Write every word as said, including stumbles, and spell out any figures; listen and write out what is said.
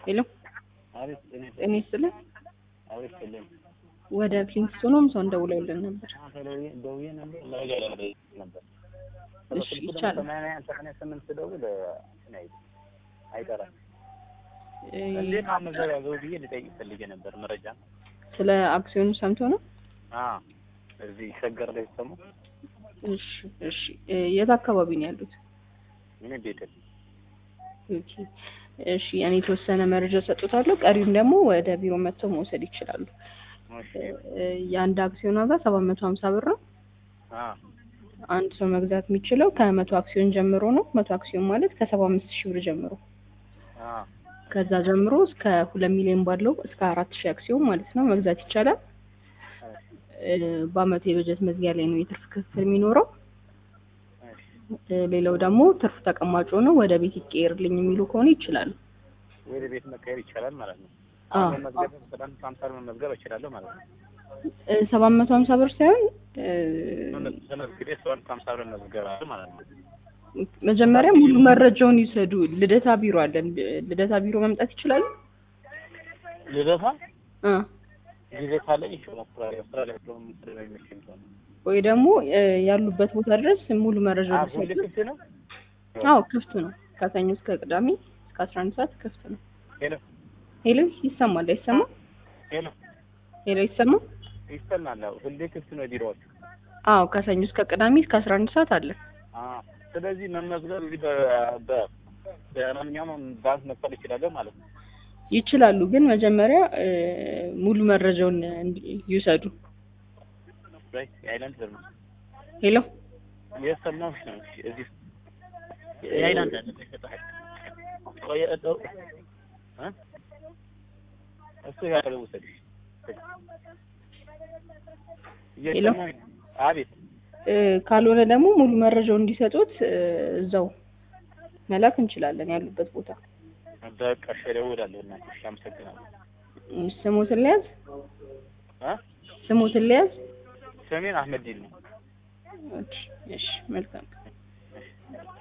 ሄሎ አሪፍ እኔ ስለ አሪፍ ሰላም ወደ ፍሊንስቶንም ሰው እንደውለውልን ነበር። አተለይ ደውዬ ነበር መረጃ ላይ ነበር። እሺ ይቻላል። ሰማንያ ሰማንያ ስምንት ደውል ናይ አይቀርም እ እንዴት አመዘጋገው ብዬ ልጠይቅ ፈልጌ ነበር መረጃ ስለ አክሲዮኑ ሰምቶ ነው? አዎ እዚህ ሸገር ላይ ሰሙ። እሺ እሺ የት አካባቢ ነው ያሉት? ምን ቤተል ኦኬ እሺ እኔ የተወሰነ መረጃ ሰጥቶታለሁ። ቀሪውን ደግሞ ወደ ቢሮ መጥተው መውሰድ ይችላሉ። እሺ የአንድ አክሲዮን ዋጋ ሰባት መቶ ሃምሳ ብር ነው። አዎ አንድ ሰው መግዛት የሚችለው ከመቶ አክሲዮን ጀምሮ ነው። መቶ አክሲዮን ማለት ከሰባ አምስት ሺህ ብር ጀምሮ አዎ ከዛ ጀምሮ እስከ ሁለት ሚሊዮን ባለው እስከ አራት ሺህ አክሲዮን ማለት ነው መግዛት ይቻላል። በአመት የበጀት መዝጊያ ላይ ነው የትርፍ ክፍል የሚኖረው። ሌላው ደግሞ ትርፍ ተቀማጭ ነው ወደ ቤት ይቀየርልኝ የሚሉ ከሆነ ይችላል። ወደ ቤት መቀየር ይቻላል ማለት ነው። አዎ አሁን መዝገብ በጣም ሃምሳ መዝገብ ይችላል ማለት ነው። ሰባት መቶ ሃምሳ ብር ሳይሆን ተመዝግቤ ሰባት ሃምሳ ብር መዝገብ አለ ማለት ነው። መጀመሪያ ሙሉ መረጃውን ይሰዱ። ልደታ ቢሮ አለን። ልደታ ቢሮ መምጣት ይችላል። ልደታ አ ልደታ ላይ ይችላል። አውስትራሊያ ፕሮም ስለሚመሽን ወይ ደግሞ ያሉበት ቦታ ድረስ ሙሉ መረጃውን ይሰዱ። አዎ ክፍት ነው። አዎ ክፍት ነው። ከሰኞ እስከ ቅዳሜ እስከ አስራ አንድ ሰዓት ክፍት ነው። ሄሎ ሄሎ ይሰማል አይሰማም? ሄሎ ሄሎ ይሰማል? ይሰማል። ሁሌ ክፍት ነው ቢሮዎች። አዎ ከሰኞ እስከ ቅዳሜ እስከ አስራ አንድ ሰዓት አለ። አዎ ስለዚህ መመዝገብ እዚህ በ በማንኛውም ባንክ መክፈል ይችላል ማለት ነው። ይችላሉ ግን መጀመሪያ ሙሉ መረጃውን ይሰዱ። ራይት አይላንድ ዘርማ ሄሎ የሰማሁሽ ነው። እዚህ የአይላንድ አለ ተሰጣህ ቆየ እጠው እ እሱ ያለው ወሰድ ሄሎ አቤት ካልሆነ ደግሞ ሙሉ መረጃው እንዲሰጡት እዛው መላክ እንችላለን ያሉበት ቦታ። በቃ ሸደውላለሁ እና እሺ አመሰግናለሁ። ስሙትን ለያዝ አ ስሙትን ለያዝ ሰሜን አህመድ ዲን ነው። እሺ እሺ መልካም